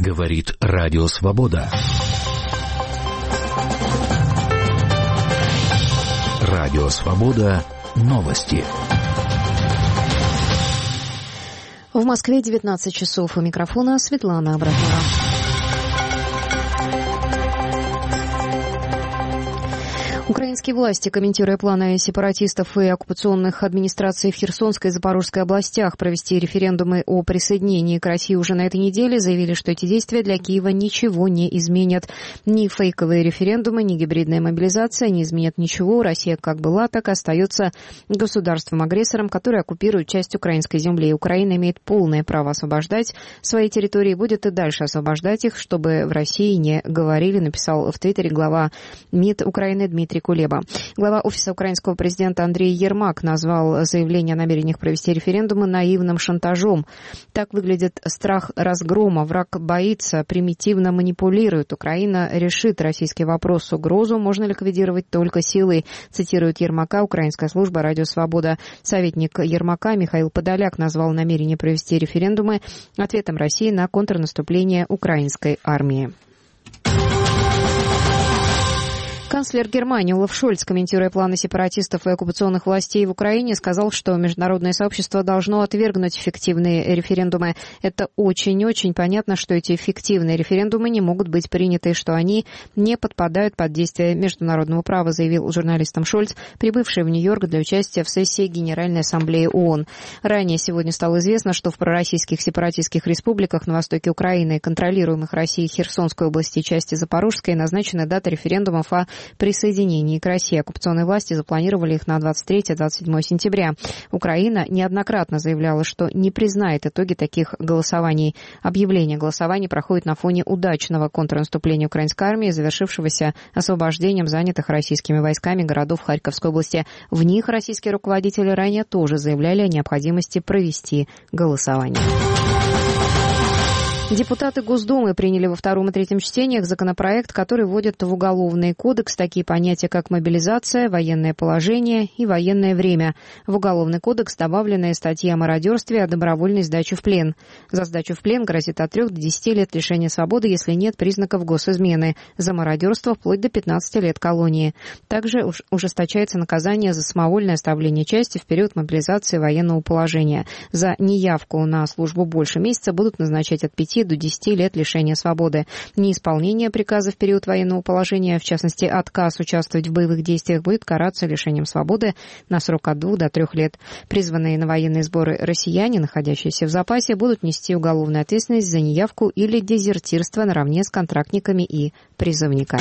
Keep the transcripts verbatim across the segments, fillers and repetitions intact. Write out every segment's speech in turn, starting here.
Говорит Радио Свобода. Радио Свобода. Новости. В Москве девятнадцать часов. У микрофона Светлана Абрамова. Украинские власти, комментируя планы сепаратистов и оккупационных администраций в Херсонской и Запорожской областях провести референдумы о присоединении к России уже на этой неделе, заявили, что эти действия для Киева ничего не изменят. Ни фейковые референдумы, ни гибридная мобилизация не изменят ничего. Россия как была, так и остается государством-агрессором, который оккупирует часть украинской земли. Украина имеет полное право освобождать свои территории и будет и дальше освобождать их, чтобы в России не говорили, написал в Твиттере глава МИД Украины Дмитрий Кулеба. Глава Офиса украинского президента Андрей Ермак назвал заявление о намерениях провести референдумы наивным шантажом. Так выглядит страх разгрома. Враг боится, примитивно манипулирует. Украина решит российский вопрос. Угрозу можно ликвидировать только силой, цитирует Ермака украинская служба «Радио Свобода». Советник Ермака Михаил Подоляк назвал намерение провести референдумы ответом России на контрнаступление украинской армии. Канцлер Германии Олаф Шольц, комментируя планы сепаратистов и оккупационных властей в Украине, сказал, что международное сообщество должно отвергнуть фиктивные референдумы. Это очень-очень понятно, что эти фиктивные референдумы не могут быть приняты, что они не подпадают под действие международного права, заявил журналистам Шольц, прибывший в Нью-Йорк для участия в сессии Генеральной Ассамблеи ООН. Ранее сегодня стало известно, что в пророссийских сепаратистских республиках на востоке Украины, контролируемых Россией Херсонской области и части Запорожской, назначена дата референдумов о присоединении к России. Оккупационные власти запланировали их на двадцать третье — двадцать седьмое сентября. Украина неоднократно заявляла, что не признает итоги таких голосований. Объявление голосований проходит на фоне удачного контрнаступления украинской армии, завершившегося освобождением занятых российскими войсками городов Харьковской области. В них российские руководители ранее тоже заявляли о необходимости провести голосование. Депутаты Госдумы приняли во втором и третьем чтениях законопроект, который вводит в Уголовный кодекс такие понятия, как мобилизация, военное положение и военное время. В Уголовный кодекс добавлены статьи о мародерстве и о добровольной сдаче в плен. За сдачу в плен грозит от трех до десяти лет лишения свободы, если нет признаков госизмены. За мародерство вплоть до пятнадцати лет колонии. Также ужесточается наказание за самовольное оставление части в период мобилизации военного положения. За неявку на службу больше месяца будут назначать от пяти до десяти лет лишения свободы. Неисполнение приказа в период военного положения, в частности, отказ участвовать в боевых действиях, будет караться лишением свободы на срок от двух до трех лет. Призванные на военные сборы россияне, находящиеся в запасе, будут нести уголовную ответственность за неявку или дезертирство наравне с контрактниками и призывниками.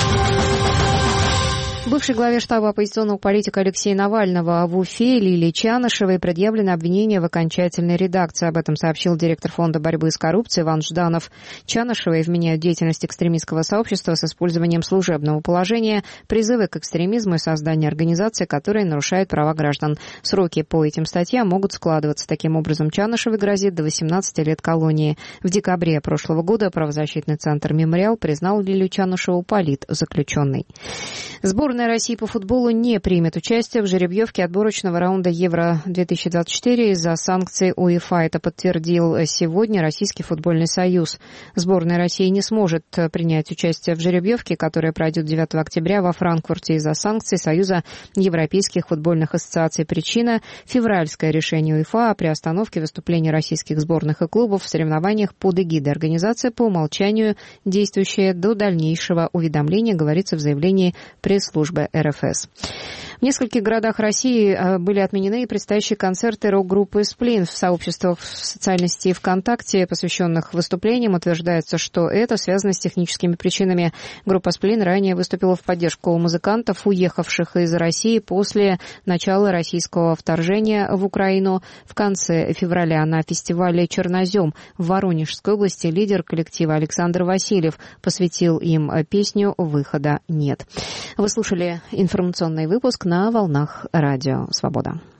Бывшей главе штаба оппозиционного политика Алексея Навального в Уфе Лилии Чанышевой предъявлено обвинение в окончательной редакции. Об этом сообщил директор Фонда борьбы с коррупцией Иван Жданов. Чанышевой вменяют деятельность экстремистского сообщества с использованием служебного положения, призывы к экстремизму и создание организаций, которые нарушают права граждан. Сроки по этим статьям могут складываться. Таким образом, Чанышевой грозит до восемнадцати лет колонии. В декабре прошлого года правозащитный центр «Мемориал» признал Лилию Чанышеву политзаключенной. Сборная России по футболу не примет участие в жеребьевке отборочного раунда Евро две тысячи двадцать четыре из-за санкций УЕФА. Это подтвердил сегодня Российский футбольный союз. Сборная России не сможет принять участие в жеребьевке, которая пройдет девятого октября во Франкфурте из-за санкций Союза европейских футбольных ассоциаций. Причина – февральское решение УЕФА о приостановке выступлений российских сборных и клубов в соревнованиях под эгидой организации, по умолчанию действующая до дальнейшего уведомления, говорится в заявлении пресс-службы эр эф эс. В нескольких городах России были отменены предстоящие концерты рок-группы «Сплин». В сообществах в социальной сети ВКонтакте, посвященных выступлениям, утверждается, что это связано с техническими причинами. Группа «Сплин» ранее выступила в поддержку музыкантов, уехавших из России после начала российского вторжения в Украину. В конце февраля на фестивале «Чернозем» в Воронежской области лидер коллектива Александр Васильев посвятил им песню «Выхода нет». Вы слушали информационный выпуск на волнах Радио Свобода.